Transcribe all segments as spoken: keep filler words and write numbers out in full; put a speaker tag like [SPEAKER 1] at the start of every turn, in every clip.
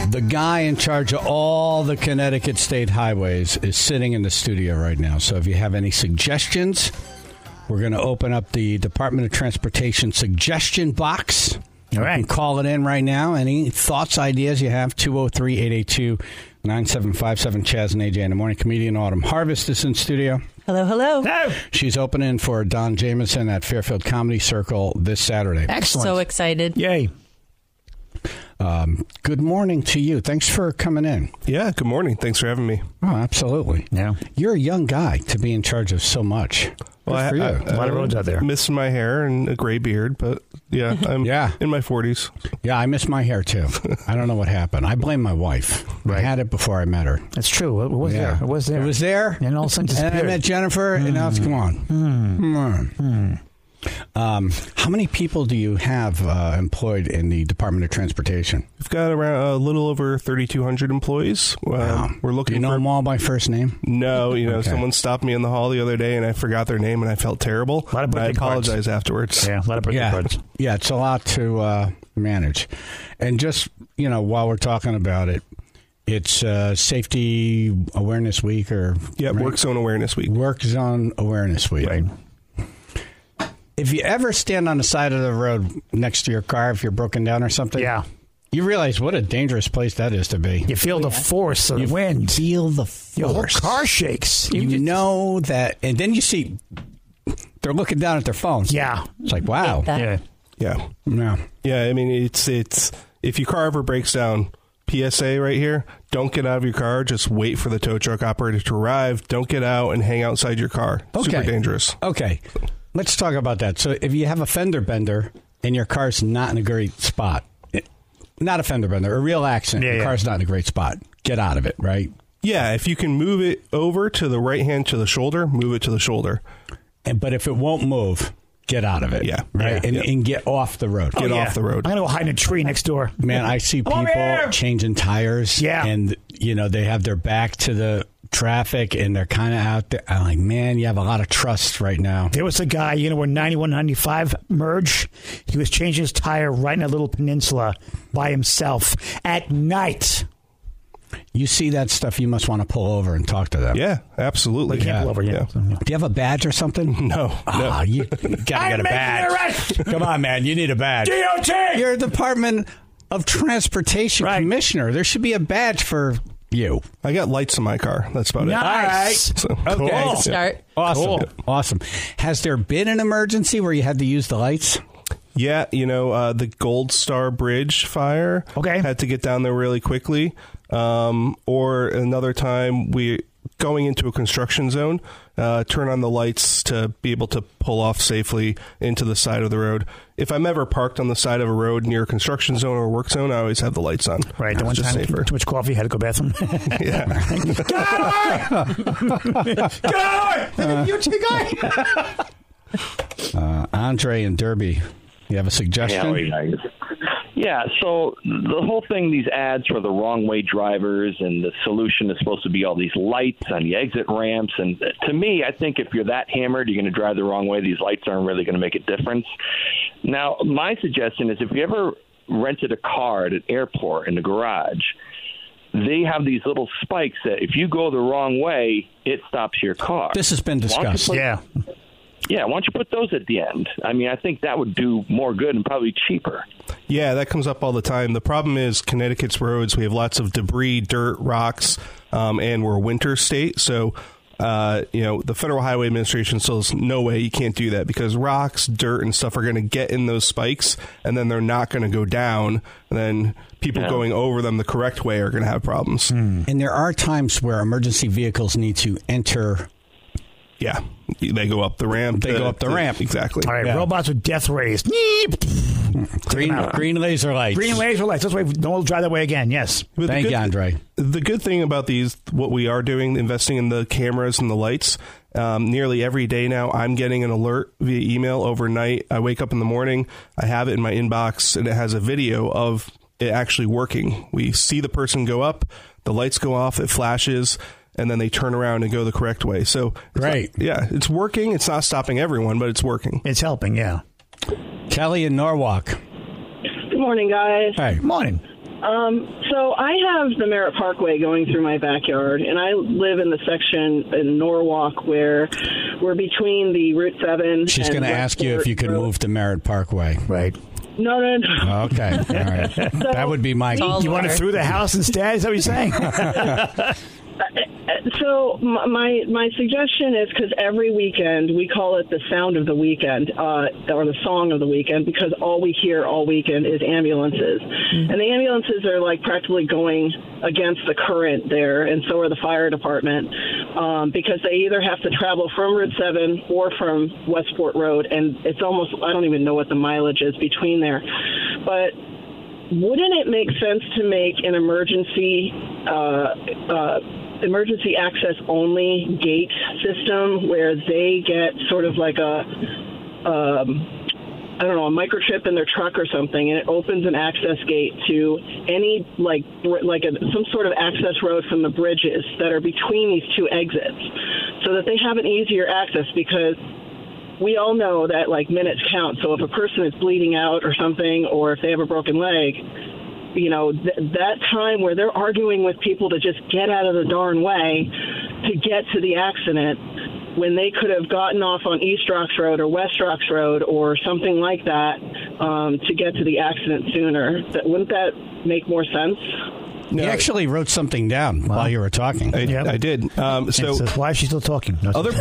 [SPEAKER 1] The guy in charge of all the Connecticut state highways is sitting in the studio right now. So if you have any suggestions, we're going to open up the Department of Transportation suggestion box.
[SPEAKER 2] All right.
[SPEAKER 1] You can call it in right now. Any thoughts, ideas you have, two oh three, eight eight two, nine seven five seven. Chaz and A J in the morning. Comedian Autumn Harvest is in studio.
[SPEAKER 3] Hello, hello.
[SPEAKER 2] No.
[SPEAKER 1] She's opening for Don Jameson at Fairfield Comedy Circle this Saturday.
[SPEAKER 2] Excellent.
[SPEAKER 3] So excited.
[SPEAKER 2] Yay.
[SPEAKER 1] Um, good morning to you. Thanks for coming in.
[SPEAKER 4] Yeah, good morning. Thanks for having me.
[SPEAKER 1] Oh, absolutely.
[SPEAKER 2] Yeah.
[SPEAKER 1] You're a young guy to be in charge of so much. Good
[SPEAKER 4] Well,
[SPEAKER 1] for you.
[SPEAKER 4] I, I,
[SPEAKER 2] A lot of roads out there.
[SPEAKER 4] Missing my hair and a gray beard, but yeah, I'm
[SPEAKER 1] Yeah.
[SPEAKER 4] in my forties.
[SPEAKER 1] Yeah, I miss my hair, too. I don't know what happened. I blame my wife. I
[SPEAKER 2] Right.
[SPEAKER 1] had it before I met her.
[SPEAKER 2] That's true. It was
[SPEAKER 1] Yeah.
[SPEAKER 2] there. It was there.
[SPEAKER 1] It was there.
[SPEAKER 2] And all of a sudden
[SPEAKER 1] And I
[SPEAKER 2] disappeared.
[SPEAKER 1] met Jennifer, and now it's come on. Come on. Um, how many people do you have uh, employed in the Department of Transportation?
[SPEAKER 4] We've got around a little over thirty-two hundred employees. Um,
[SPEAKER 1] Wow.
[SPEAKER 4] We're
[SPEAKER 1] Do
[SPEAKER 4] looking
[SPEAKER 1] you know
[SPEAKER 4] for
[SPEAKER 1] them all by first name?
[SPEAKER 4] No, you know,
[SPEAKER 1] Okay.
[SPEAKER 4] someone stopped me in the hall the other day and I forgot their name and I felt terrible.
[SPEAKER 2] A lot of
[SPEAKER 4] And I
[SPEAKER 2] birthday cards.
[SPEAKER 4] apologize afterwards.
[SPEAKER 2] Yeah, a lot of birthday
[SPEAKER 1] Yeah,
[SPEAKER 2] cards.
[SPEAKER 1] yeah, it's a lot to uh, manage. And just, you know, while we're talking about it, it's uh, Safety Awareness Week or
[SPEAKER 4] Yeah,
[SPEAKER 1] right?
[SPEAKER 4] Work Zone Awareness Week.
[SPEAKER 1] Work Zone Awareness Week.
[SPEAKER 2] Right.
[SPEAKER 1] If you ever stand on the side of the road next to your car, if you're broken down or something,
[SPEAKER 2] Yeah.
[SPEAKER 1] you realize what a dangerous place that is to be.
[SPEAKER 2] You feel the force of
[SPEAKER 1] You
[SPEAKER 2] the wind.
[SPEAKER 1] feel the
[SPEAKER 2] Your whole
[SPEAKER 1] force.
[SPEAKER 2] car shakes.
[SPEAKER 1] You
[SPEAKER 2] just-
[SPEAKER 1] know that, and then you see they're looking down at their phones.
[SPEAKER 2] Yeah.
[SPEAKER 1] It's like, wow.
[SPEAKER 3] That-
[SPEAKER 2] Yeah.
[SPEAKER 4] Yeah.
[SPEAKER 1] Yeah.
[SPEAKER 4] Yeah, I mean, it's, it's, if your car ever breaks down, P S A right here, don't get out of your car. Just wait for the tow truck operator to arrive. Don't get out and hang outside your car.
[SPEAKER 1] Okay.
[SPEAKER 4] Super dangerous.
[SPEAKER 1] Okay. Let's talk about that. So if you have a fender bender and your car's not in a great spot, it, not a fender bender, a real accident,
[SPEAKER 2] Yeah,
[SPEAKER 1] your
[SPEAKER 2] yeah.
[SPEAKER 1] car's not in a great spot, get out of it, right?
[SPEAKER 4] Yeah, if you can move it over to the right hand to the shoulder, move it to the shoulder.
[SPEAKER 1] And, but if it won't move, get out of it.
[SPEAKER 4] Yeah.
[SPEAKER 1] Right?
[SPEAKER 4] Yeah.
[SPEAKER 1] And,
[SPEAKER 4] Yeah.
[SPEAKER 1] and get off the road.
[SPEAKER 4] Get
[SPEAKER 2] Oh,
[SPEAKER 4] off
[SPEAKER 2] yeah.
[SPEAKER 4] the road.
[SPEAKER 2] I'm going to go hide in a tree next door.
[SPEAKER 1] Man, I see
[SPEAKER 2] I'm over here.
[SPEAKER 1] people changing tires.
[SPEAKER 2] Yeah.
[SPEAKER 1] And, you know, they have their back to the traffic and they're kind of out there. I'm like, man, you have a lot of trust right now.
[SPEAKER 2] There was a guy, you know, where ninety-one, ninety-five merge. He was changing his tire right in a little peninsula by himself at night.
[SPEAKER 1] You see that stuff, you must want to pull over and talk to them.
[SPEAKER 4] Yeah, absolutely.
[SPEAKER 2] We can't
[SPEAKER 1] Yeah.
[SPEAKER 2] pull over yet.
[SPEAKER 4] Yeah.
[SPEAKER 2] So, yeah.
[SPEAKER 1] Do you have a badge or something?
[SPEAKER 4] No,
[SPEAKER 1] Ah,
[SPEAKER 4] no.
[SPEAKER 1] you, you gotta
[SPEAKER 2] I'm
[SPEAKER 1] get a
[SPEAKER 2] making
[SPEAKER 1] badge.
[SPEAKER 2] an arrest.
[SPEAKER 1] Come on, man, you need a badge.
[SPEAKER 2] D O T!
[SPEAKER 1] You're a Department of Transportation
[SPEAKER 2] Right.
[SPEAKER 1] Commissioner. There should be a badge for you.
[SPEAKER 4] I got lights in my car. That's about
[SPEAKER 2] Nice.
[SPEAKER 4] it. So,
[SPEAKER 1] Okay.
[SPEAKER 3] Good start.
[SPEAKER 1] Awesome.
[SPEAKER 2] Cool.
[SPEAKER 1] Awesome. Has there been an emergency where you had to use the lights?
[SPEAKER 4] Yeah, you know, uh, the Gold Star Bridge fire.
[SPEAKER 2] Okay.
[SPEAKER 4] Had to get down there really quickly. Um, or another time, we going into a construction zone, uh, turn on the lights to be able to pull off safely into the side of the road. If I'm ever parked on the side of a road near a construction zone or a work zone, I always have the lights on.
[SPEAKER 2] Right, the
[SPEAKER 4] It's
[SPEAKER 2] one
[SPEAKER 4] just
[SPEAKER 2] time,
[SPEAKER 4] safer.
[SPEAKER 2] too much coffee, had to go bathroom.
[SPEAKER 4] Yeah.
[SPEAKER 2] Get out! You two guy!
[SPEAKER 1] Uh, Andre and Derby, you have a suggestion?
[SPEAKER 5] How are you guys? Yeah, so the whole thing, these ads for the wrong way drivers, and the solution is supposed to be all these lights on the exit ramps. And to me, I think if you're that hammered, you're going to drive the wrong way. These lights aren't really going to make a difference. Now, my suggestion is if you ever rented a car at an airport in the garage, they have these little spikes that if you go the wrong way, it stops your car.
[SPEAKER 1] This has been
[SPEAKER 5] Why don't you
[SPEAKER 1] discussed.
[SPEAKER 5] put-
[SPEAKER 2] Yeah.
[SPEAKER 5] Yeah, why don't you put those at the end? I mean, I think that would do more good and probably cheaper.
[SPEAKER 4] Yeah, that comes up all the time. The problem is Connecticut's roads, we have lots of debris, dirt, rocks, um, and we're a winter state. So, uh, you know, the Federal Highway Administration says, no way, you can't do that because rocks, dirt, and stuff are going to get in those spikes, and then they're not going to go down. And then people
[SPEAKER 5] Yeah.
[SPEAKER 4] going over them the correct way are going to have problems.
[SPEAKER 1] And there are times where emergency vehicles need to enter.
[SPEAKER 4] Yeah, they go up the ramp.
[SPEAKER 1] They go up the ramp.
[SPEAKER 4] Exactly.
[SPEAKER 2] All right,
[SPEAKER 1] Yeah.
[SPEAKER 2] robots with death rays.
[SPEAKER 1] Green, green laser lights.
[SPEAKER 2] Green laser lights. That's why no one will drive that way again. Yes.
[SPEAKER 4] But the
[SPEAKER 1] Thank
[SPEAKER 4] good
[SPEAKER 1] you,
[SPEAKER 4] th-
[SPEAKER 1] Andre.
[SPEAKER 4] The good thing about these, what we are doing, investing in the cameras and the lights, um, nearly every day now, I'm getting an alert via email overnight. I wake up in the morning, I have it in my inbox, and it has a video of it actually working. We see the person go up, the lights go off, it flashes, and then they turn around and go the correct way. So, it's
[SPEAKER 1] Great.
[SPEAKER 4] not- yeah, it's working. It's not stopping everyone, but it's working.
[SPEAKER 2] It's helping, yeah.
[SPEAKER 1] Kelly in Norwalk.
[SPEAKER 6] Good morning, guys.
[SPEAKER 1] Hey.
[SPEAKER 2] Morning.
[SPEAKER 3] Um, so I have the Merritt Parkway going through my backyard, and I live in the section in Norwalk where we're between the Route seven.
[SPEAKER 1] She's going to ask you if you could move to Merritt Parkway.
[SPEAKER 2] Right.
[SPEAKER 3] No, no, no.
[SPEAKER 1] Okay. All right. So that would be my...
[SPEAKER 2] You want it through the house instead? Is that what you're saying?
[SPEAKER 3] So my my suggestion is, because every weekend we call it the sound of the weekend, uh, or the song of the weekend, because all we hear all weekend is ambulances. Mm-hmm. And the ambulances are like practically going against the current there, and so are the fire department, um, because they either have to travel from Route seven or from Westport Road, and it's almost, I don't even know what the mileage is between there. But wouldn't it make sense to make an emergency uh, uh, emergency access only gate system where they get sort of like a um, I don't know, a microchip in their truck or something, and it opens an access gate to any like like a, some sort of access road from the bridges that are between these two exits, so that they have an easier access, because we all know that like minutes count. So if a person is bleeding out or something, or if they have a broken leg, you know, th- that time where they're arguing with people to just get out of the darn way to get to the accident, when they could have gotten off on East Rocks Road or West Rocks Road or something like that um, to get to the accident sooner. That, wouldn't that make more sense?
[SPEAKER 1] No. You actually wrote something down wow. while you were talking.
[SPEAKER 4] I, yep. I did. Um, so
[SPEAKER 2] says, why is she still talking? No,
[SPEAKER 4] other,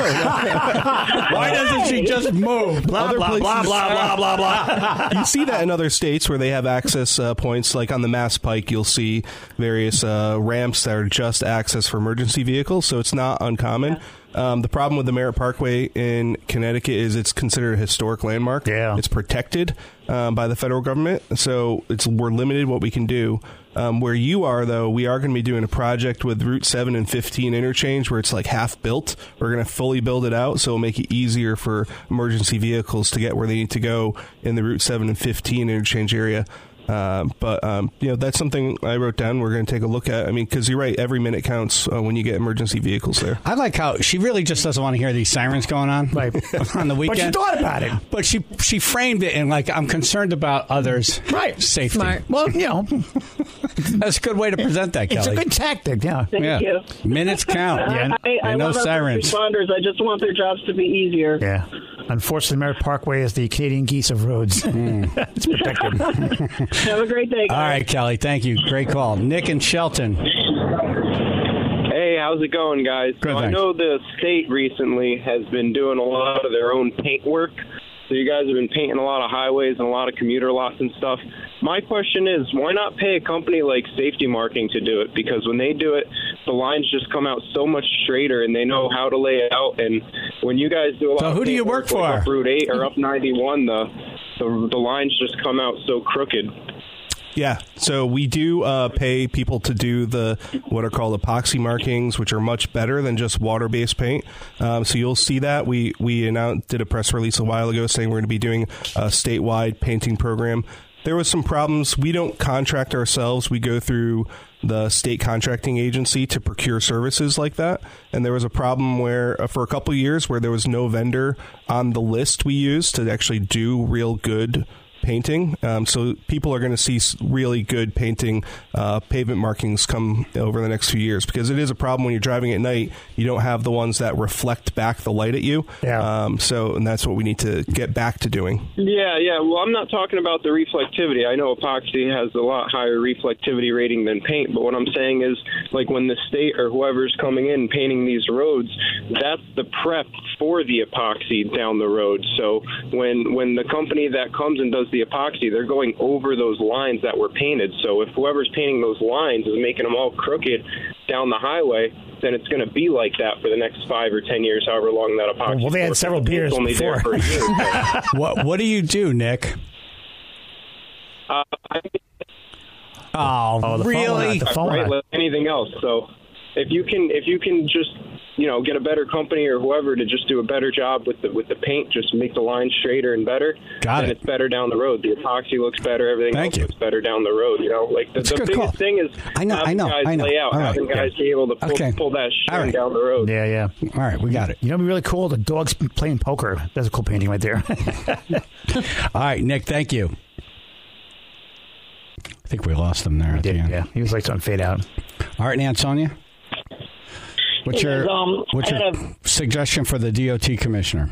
[SPEAKER 1] why doesn't she just move? Blah,
[SPEAKER 4] other
[SPEAKER 1] blah,
[SPEAKER 4] places,
[SPEAKER 1] blah, blah, blah, blah, blah.
[SPEAKER 4] You see that in other states where they have access uh, points, like on the Mass Pike, you'll see various uh, ramps that are just access for emergency vehicles, so it's not uncommon. Um, the problem with the Merritt Parkway in Connecticut is it's considered a historic landmark.
[SPEAKER 2] Yeah.
[SPEAKER 4] It's protected um, by the federal government, so it's we're limited what we can do. Um, where you are, though, we are going to be doing a project with Route seven and fifteen interchange where it's like half built. We're going to fully build it out, so it'll make it easier for emergency vehicles to get where they need to go in the Route seven and fifteen interchange area. Uh, but, um, you know, that's something I wrote down we're going to take a look at. I mean, because you're right, every minute counts uh, when you get emergency vehicles there.
[SPEAKER 1] I like how she really just doesn't want to hear these sirens going on right. on the weekend.
[SPEAKER 2] But she thought about it.
[SPEAKER 1] But she she framed it in like, I'm concerned about others'
[SPEAKER 2] right.
[SPEAKER 1] safety.
[SPEAKER 2] Smart. Well, you know.
[SPEAKER 1] That's a good way to present that, Kelly.
[SPEAKER 2] It's a good tactic, yeah.
[SPEAKER 3] Thank
[SPEAKER 1] yeah.
[SPEAKER 3] you.
[SPEAKER 1] Minutes count.
[SPEAKER 3] I,
[SPEAKER 1] yeah.
[SPEAKER 3] I, I
[SPEAKER 1] and no
[SPEAKER 3] love
[SPEAKER 1] sirens.
[SPEAKER 3] Responders. I just want their jobs to be easier.
[SPEAKER 2] Yeah. Unfortunately, Merritt Parkway is the Canadian geese of roads. Mm. It's protected.
[SPEAKER 3] Have a great day, guys.
[SPEAKER 1] All right, Kelly. Thank you. Great call. Nick and Shelton.
[SPEAKER 6] Hey, how's it going, guys?
[SPEAKER 1] Good,
[SPEAKER 6] so I
[SPEAKER 1] thanks.
[SPEAKER 6] know the state recently has been doing a lot of their own paint work. So you guys have been painting a lot of highways and a lot of commuter lots and stuff. My question is, why not pay a company like Safety Marking to do it? Because when they do it, the lines just come out so much straighter, and they know how to lay it out. And when you guys do a lot
[SPEAKER 1] so
[SPEAKER 6] of
[SPEAKER 1] who do you work
[SPEAKER 6] like
[SPEAKER 1] for?
[SPEAKER 6] Up Route eight or up ninety-one, the, the the lines just come out so crooked.
[SPEAKER 4] Yeah, so we do uh, pay people to do the what are called epoxy markings, which are much better than just water-based paint. Um, so you'll see that. We we announced, did a press release a while ago saying we're going to be doing a statewide painting program. There was some problems. We don't contract ourselves. We go through the state contracting agency to procure services like that. And there was a problem where uh, for a couple of years where there was no vendor on the list we used to actually do real good painting. Um, so people are going to see really good painting uh, pavement markings come over the next few years, because it is a problem when you're driving at night. You don't have the ones that reflect back the light at you.
[SPEAKER 2] Yeah.
[SPEAKER 4] Um, so, and that's what we need to get back to doing.
[SPEAKER 6] Yeah, yeah. Well, I'm not talking about the reflectivity. I know epoxy has a lot higher reflectivity rating than paint, but what I'm saying is, like, when the state or whoever's coming in painting these roads, that's the prep for the epoxy down the road. So when when the company that comes and does the epoxy, they're going over those lines that were painted. So if whoever's painting those lines is making them all crooked down the highway, then it's going to be like that for the next five or ten years, however long that epoxy.
[SPEAKER 2] Well, they had several beers
[SPEAKER 6] only
[SPEAKER 2] before.
[SPEAKER 6] There for a year, so.
[SPEAKER 1] What What do you do, Nick?
[SPEAKER 6] Uh, I mean,
[SPEAKER 1] oh,
[SPEAKER 2] oh the
[SPEAKER 1] really?
[SPEAKER 2] Phone, the phone
[SPEAKER 6] right, like anything else. So if you can, if you can just, you know, get a better company or whoever to just do a better job with the with the paint, just make the line straighter and better.
[SPEAKER 1] Got
[SPEAKER 6] then
[SPEAKER 1] it.
[SPEAKER 6] It's better down the road. The epoxy looks better. Everything
[SPEAKER 1] Thank
[SPEAKER 6] else
[SPEAKER 1] you.
[SPEAKER 6] looks better down the road. You know, like the,
[SPEAKER 1] That's a
[SPEAKER 6] the
[SPEAKER 1] good
[SPEAKER 6] biggest
[SPEAKER 1] call.
[SPEAKER 6] thing is
[SPEAKER 1] I know,
[SPEAKER 6] having
[SPEAKER 1] I know,
[SPEAKER 6] guys
[SPEAKER 1] I know.
[SPEAKER 6] lay out,
[SPEAKER 1] All right.
[SPEAKER 6] having guys be able to pull,
[SPEAKER 1] Okay.
[SPEAKER 6] pull that shit
[SPEAKER 1] All right.
[SPEAKER 6] down the road.
[SPEAKER 2] Yeah, yeah.
[SPEAKER 1] All right, we got it.
[SPEAKER 2] You know, it'd be really cool. The dogs playing poker. That's a cool painting right there.
[SPEAKER 1] All right, Nick, thank you. I think we lost him there at
[SPEAKER 2] Did,
[SPEAKER 1] the end.
[SPEAKER 2] yeah, he was like on fade out.
[SPEAKER 1] All right, Ansonia, what's
[SPEAKER 7] Hey,
[SPEAKER 1] your
[SPEAKER 7] um,
[SPEAKER 1] what's
[SPEAKER 7] I
[SPEAKER 1] your
[SPEAKER 7] had a-
[SPEAKER 1] suggestion for the D O T commissioner?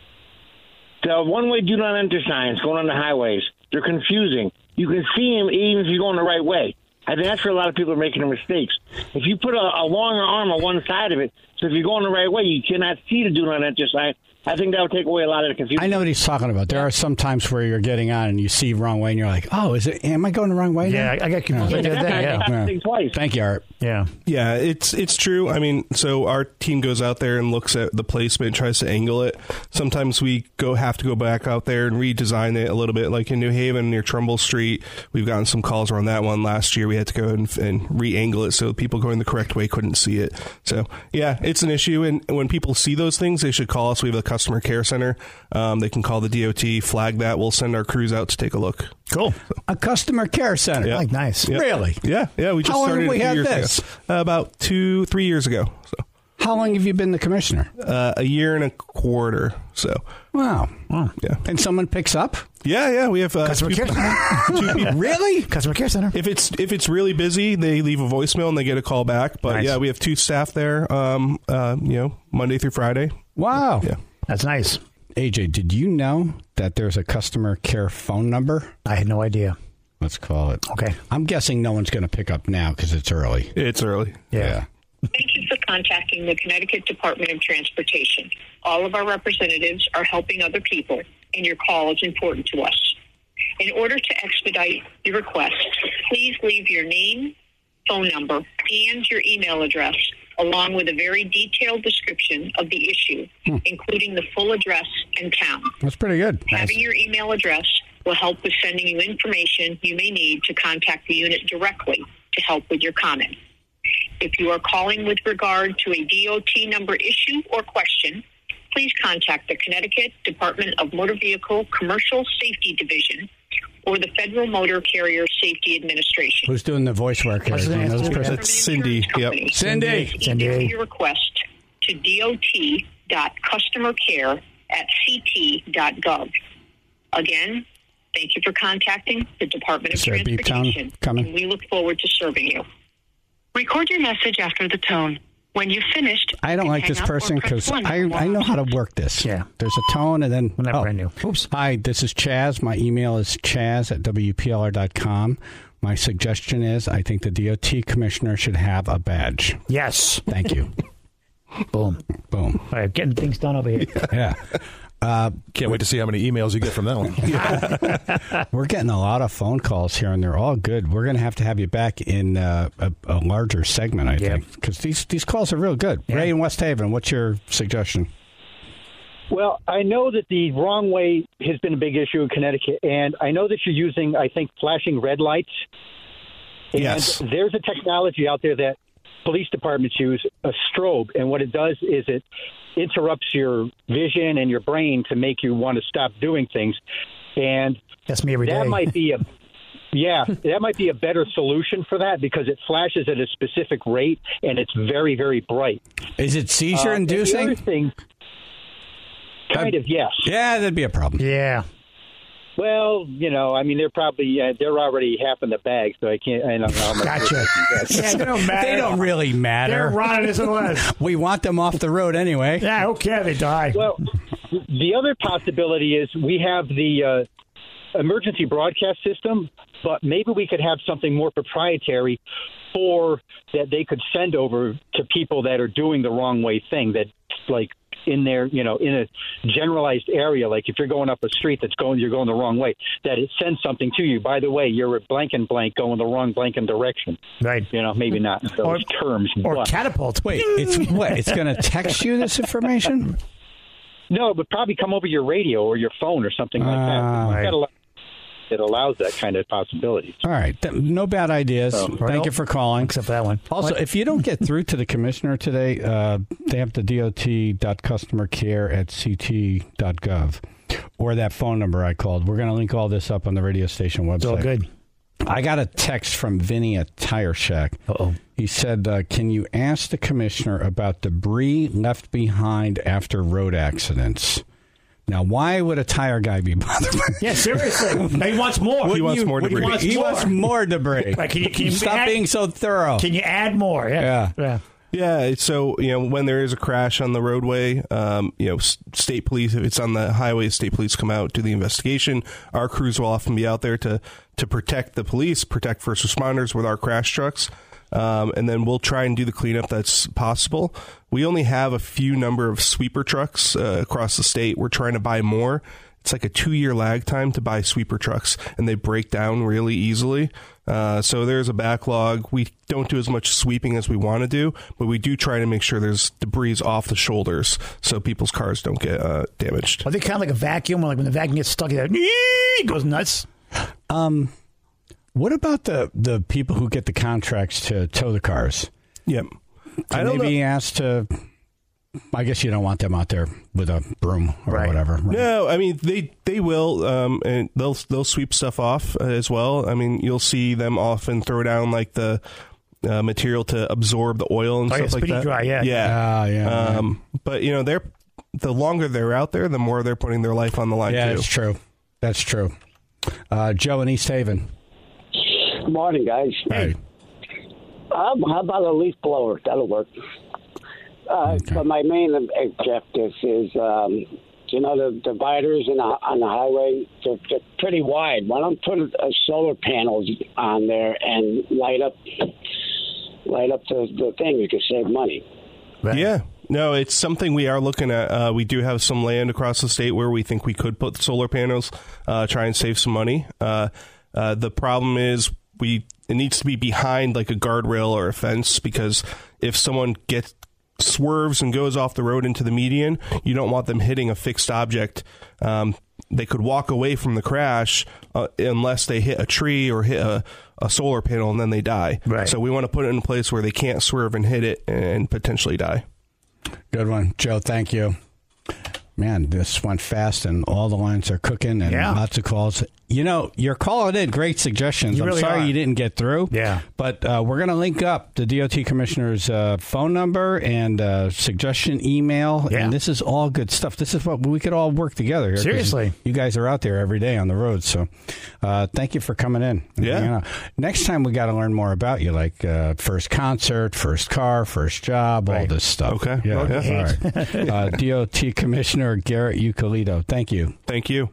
[SPEAKER 7] The one-way do not enter signs going on the highways, they're confusing. You can see them even if you're going the right way. I think that's where a lot of people are making the mistakes. If you put a, a longer arm on one side of it, so if you're going the right way, you cannot see the do not enter sign. I think that would take away a lot of the confusion.
[SPEAKER 1] I know what he's talking about. There are some times where you're getting on and you see wrong way, and you're like, "Oh, is it? Am I going the wrong way?"
[SPEAKER 2] Yeah,
[SPEAKER 1] now?
[SPEAKER 2] I got confused.
[SPEAKER 7] Yeah,
[SPEAKER 2] I did that,
[SPEAKER 7] exactly.
[SPEAKER 2] yeah.
[SPEAKER 7] I think twice.
[SPEAKER 1] Thank you, Art.
[SPEAKER 2] Yeah.
[SPEAKER 4] Yeah, it's it's true. I mean, so our team goes out there and looks at the placement, tries to angle it. Sometimes we go have to go back out there and redesign it a little bit. Like in New Haven near Trumbull Street, we've gotten some calls around that one last year. We had to go and, and re-angle it so people going the correct way couldn't see it. So yeah, it's an issue. And when people see those things, they should call us. We have a customer care center. Um, they can call the D O T, flag that. We'll send our crews out to take a look.
[SPEAKER 2] Cool.
[SPEAKER 1] A customer care center.
[SPEAKER 4] Yeah.
[SPEAKER 2] Like nice.
[SPEAKER 4] Yeah.
[SPEAKER 1] Really?
[SPEAKER 4] Yeah, yeah. We just
[SPEAKER 1] How long
[SPEAKER 4] started
[SPEAKER 1] have we
[SPEAKER 4] a few
[SPEAKER 1] had
[SPEAKER 4] years
[SPEAKER 1] this?
[SPEAKER 4] ago. Uh, about two, three years ago. So
[SPEAKER 1] How long have you been the commissioner?
[SPEAKER 4] uh, a year and a quarter. So
[SPEAKER 1] Wow.
[SPEAKER 4] yeah,
[SPEAKER 1] And someone picks up?
[SPEAKER 4] yeah, yeah. We have uh,
[SPEAKER 2] Customer
[SPEAKER 4] two-
[SPEAKER 2] care center.
[SPEAKER 4] two people.
[SPEAKER 1] Really?
[SPEAKER 2] Customer care center.
[SPEAKER 4] If it's if it's really busy, they leave a voicemail and they get a call back. But
[SPEAKER 2] Nice.
[SPEAKER 4] yeah, we have two staff there. Um, uh, you know, Monday through Friday.
[SPEAKER 1] Wow.
[SPEAKER 4] Yeah.
[SPEAKER 2] That's nice.
[SPEAKER 1] A J, did you know that there's a customer care phone number?
[SPEAKER 2] I had no idea.
[SPEAKER 1] Let's call it.
[SPEAKER 2] Okay.
[SPEAKER 1] I'm guessing no one's going to pick up now because it's early.
[SPEAKER 4] It's early.
[SPEAKER 2] Yeah.
[SPEAKER 8] Thank you for contacting the Connecticut Department of Transportation. All of our representatives are helping other people, and your call is important to us. In order to expedite your request, please leave your name, phone number, and your email address, along with a very detailed description of the issue, hmm. including the full address and town.
[SPEAKER 1] That's pretty good.
[SPEAKER 8] Having
[SPEAKER 1] Nice.
[SPEAKER 8] your email address will help with sending you information you may need to contact the unit directly to help with your comment. If you are calling with regard to a D O T number issue or question, please contact the Connecticut Department of Motor Vehicle Commercial Safety Division or the Federal Motor Carrier Safety Administration.
[SPEAKER 1] Who's doing the voice work here?
[SPEAKER 2] What's the
[SPEAKER 1] Do you know
[SPEAKER 2] name?
[SPEAKER 1] this person?
[SPEAKER 4] That's Cindy. Yep.
[SPEAKER 1] Cindy.
[SPEAKER 8] Email
[SPEAKER 2] Cindy.
[SPEAKER 8] your request to dot.customercare at ct.gov. Again, thank you for contacting the Department of
[SPEAKER 1] Is there a beep tone
[SPEAKER 8] Transportation,
[SPEAKER 1] coming?
[SPEAKER 8] and we look forward to serving you. Record your message after the tone. When you've finished,
[SPEAKER 1] I don't
[SPEAKER 8] you
[SPEAKER 1] like
[SPEAKER 8] hang
[SPEAKER 1] this
[SPEAKER 8] up or
[SPEAKER 1] person
[SPEAKER 8] press
[SPEAKER 1] because
[SPEAKER 8] one
[SPEAKER 1] I,
[SPEAKER 8] for more
[SPEAKER 1] I know how to
[SPEAKER 8] options.
[SPEAKER 1] work this.
[SPEAKER 2] Yeah.
[SPEAKER 1] There's a tone and then.
[SPEAKER 2] When I'm
[SPEAKER 1] oh.
[SPEAKER 2] brand new. Oops.
[SPEAKER 1] Hi, this is Chaz. My email is chaz at w p l r dot com. My suggestion is I think the D O T commissioner should have a badge.
[SPEAKER 2] Yes.
[SPEAKER 1] Thank you.
[SPEAKER 2] Boom.
[SPEAKER 1] Boom.
[SPEAKER 2] All right, getting things done over here.
[SPEAKER 1] Yeah. Uh,
[SPEAKER 9] Can't wait to see how many emails you get from that one.
[SPEAKER 1] we're getting a lot of phone calls here, and they're all good. We're going to have to have you back in uh, a, a larger segment, I
[SPEAKER 2] Yeah.
[SPEAKER 1] think, because these, these calls are real good.
[SPEAKER 2] Yeah.
[SPEAKER 1] Ray in West Haven, what's your suggestion?
[SPEAKER 10] Well, I know that the wrong way has been a big issue in Connecticut, and I know that you're using, I think, flashing red lights. And
[SPEAKER 4] Yes.
[SPEAKER 10] there's a technology out there that police departments use, a strobe, and what it does is it interrupts your vision and your brain to make you want to stop doing things. And
[SPEAKER 2] That's me every day.
[SPEAKER 10] that might be a yeah, that might be a better solution for that because it flashes at a specific rate and it's very, very bright.
[SPEAKER 1] Is it
[SPEAKER 10] Uh,
[SPEAKER 1] seizure
[SPEAKER 10] and the
[SPEAKER 1] inducing?
[SPEAKER 10] other thing, kind of, yes.
[SPEAKER 1] Yeah, that'd be a problem.
[SPEAKER 2] Yeah.
[SPEAKER 10] Well, you know, I mean, they're probably uh, they're already half in the bag, so I can't. I don't know. How much
[SPEAKER 2] Gotcha. Yeah, they don't matter.
[SPEAKER 1] They don't really
[SPEAKER 2] They're
[SPEAKER 1] matter.
[SPEAKER 2] running as it was.
[SPEAKER 1] We want them off the road anyway.
[SPEAKER 2] Yeah, okay, they die.
[SPEAKER 10] Well, the other possibility is we have the uh, emergency broadcast system, but maybe we could have something more proprietary for that they could send over to people that are doing the wrong way thing. That like. In there, you know, in a generalized area, like if you're going up a street that's going, you're going the wrong way, that it sends something to you. By the way, you're a blank and blank going the wrong blank and direction.
[SPEAKER 2] Right.
[SPEAKER 10] You know, maybe not those
[SPEAKER 2] Or-
[SPEAKER 10] terms.
[SPEAKER 2] Or
[SPEAKER 10] but,
[SPEAKER 2] catapult.
[SPEAKER 1] Wait, it's what? It's going to text you this information?
[SPEAKER 10] no, but probably come over your radio or your phone or something like that.
[SPEAKER 1] Ah,
[SPEAKER 10] We've
[SPEAKER 2] right.
[SPEAKER 10] got a lot that allows that kind of possibility.
[SPEAKER 1] All right. Th- no bad ideas.
[SPEAKER 10] Oh.
[SPEAKER 1] Thank you for calling.
[SPEAKER 2] Except for that one.
[SPEAKER 1] Also,
[SPEAKER 2] What?
[SPEAKER 1] if you don't get through to the commissioner today, uh, they have the D O T dot customer care at c t dot gov or that phone number I called. We're going to link all this up on the radio station website.
[SPEAKER 2] It's all good.
[SPEAKER 1] I got a text from Vinny at Tire Shack.
[SPEAKER 2] Uh-oh.
[SPEAKER 1] He said, uh, can you ask the commissioner about debris left behind after road accidents? Now, why would a tire guy be bothered?
[SPEAKER 2] Yeah, seriously. He wants more.
[SPEAKER 4] He wants
[SPEAKER 2] you,
[SPEAKER 4] more debris.
[SPEAKER 2] He wants
[SPEAKER 1] He
[SPEAKER 2] more,
[SPEAKER 1] wants more debris.
[SPEAKER 2] Right, can you, can you
[SPEAKER 1] Stop
[SPEAKER 2] add,
[SPEAKER 1] being so thorough.
[SPEAKER 2] Can you add more? Yeah.
[SPEAKER 1] Yeah.
[SPEAKER 2] yeah.
[SPEAKER 4] Yeah, so you know when there is a crash on the roadway, um, you know, s- state police, if it's on the highway, state police come out, do the investigation. Our crews will often be out there to to protect the police, protect first responders with our crash trucks, um, and then we'll try and do the cleanup that's possible. We only have a few number of sweeper trucks uh, across the state. We're trying to buy more. It's like a two-year lag time to buy sweeper trucks, and they break down really easily. Uh, so there's a backlog. We don't do as much sweeping as we want to do, but we do try to make sure there's debris off the shoulders so people's cars don't get uh, damaged.
[SPEAKER 2] Are they kind of like a vacuum? Like when the vacuum gets stuck in there, it goes nuts.
[SPEAKER 1] Um, what about the, the people who get the contracts to tow the cars?
[SPEAKER 4] Yep.
[SPEAKER 1] Can
[SPEAKER 4] I don't
[SPEAKER 1] they be
[SPEAKER 4] know.
[SPEAKER 1] asked to... I guess you don't want them out there with a broom or
[SPEAKER 2] Right.
[SPEAKER 1] whatever. Right?
[SPEAKER 4] No, I mean they they will, um, and they'll they'll sweep stuff off uh, as well. I mean you'll see them often throw down like the uh, material to absorb the oil and
[SPEAKER 2] Oh, yeah,
[SPEAKER 4] stuff like
[SPEAKER 2] speedy
[SPEAKER 4] that.
[SPEAKER 2] dry, yeah.
[SPEAKER 4] yeah,
[SPEAKER 1] Ah, yeah,
[SPEAKER 4] Um, but you know they're the longer they're out there, the more they're putting their life on the line
[SPEAKER 1] Yeah,
[SPEAKER 4] too.
[SPEAKER 1] that's true. That's true. Uh, Joe in East Haven.
[SPEAKER 11] Good morning, guys.
[SPEAKER 1] Hey.
[SPEAKER 11] Um, how about a leaf blower? That'll work. Uh,
[SPEAKER 1] Okay.
[SPEAKER 11] But my main objective is, um, you know, the dividers in the, on the highway, they're, they're pretty wide. Why don't put uh, solar panels on there and light up light up the, the thing? You can save money.
[SPEAKER 2] Right.
[SPEAKER 4] Yeah. No, it's something we are looking at. Uh, we do have some land across the state where we think we could put solar panels, uh, try and save some money. Uh, uh, the problem is we it needs to be behind like a guardrail or a fence, because if someone gets swerves and goes off the road into the median, you don't want them hitting a fixed object. Um, they could walk away from the crash uh, unless they hit a tree or hit a, a solar panel, and then they die.
[SPEAKER 2] Right.
[SPEAKER 4] So we want to put it in a place where they can't swerve and hit it and potentially die.
[SPEAKER 1] Good one, Joe. Thank you. Man, this went fast, and all the lines are cooking, and
[SPEAKER 2] Yeah.
[SPEAKER 1] lots of calls. You know, you're calling in great suggestions.
[SPEAKER 2] You
[SPEAKER 1] I'm
[SPEAKER 2] really
[SPEAKER 1] sorry
[SPEAKER 2] are.
[SPEAKER 1] you didn't get through.
[SPEAKER 2] Yeah.
[SPEAKER 1] But uh, we're going to link up the D O T commissioner's uh, phone number and uh, suggestion email.
[SPEAKER 2] Yeah.
[SPEAKER 1] And this is all good stuff. This is what we could all work together here. 'cause
[SPEAKER 2] Seriously.
[SPEAKER 1] You guys are out there every day on the road. So uh, thank you for coming in.
[SPEAKER 4] Yeah.
[SPEAKER 1] You know, next time we got to learn more about you, like uh, first concert, first car, first job, all
[SPEAKER 2] Right.
[SPEAKER 1] this stuff.
[SPEAKER 4] Okay.
[SPEAKER 1] Yeah.
[SPEAKER 4] Okay.
[SPEAKER 1] All right. uh, D O T Commissioner Garrett Eucalito. Thank you.
[SPEAKER 4] Thank you.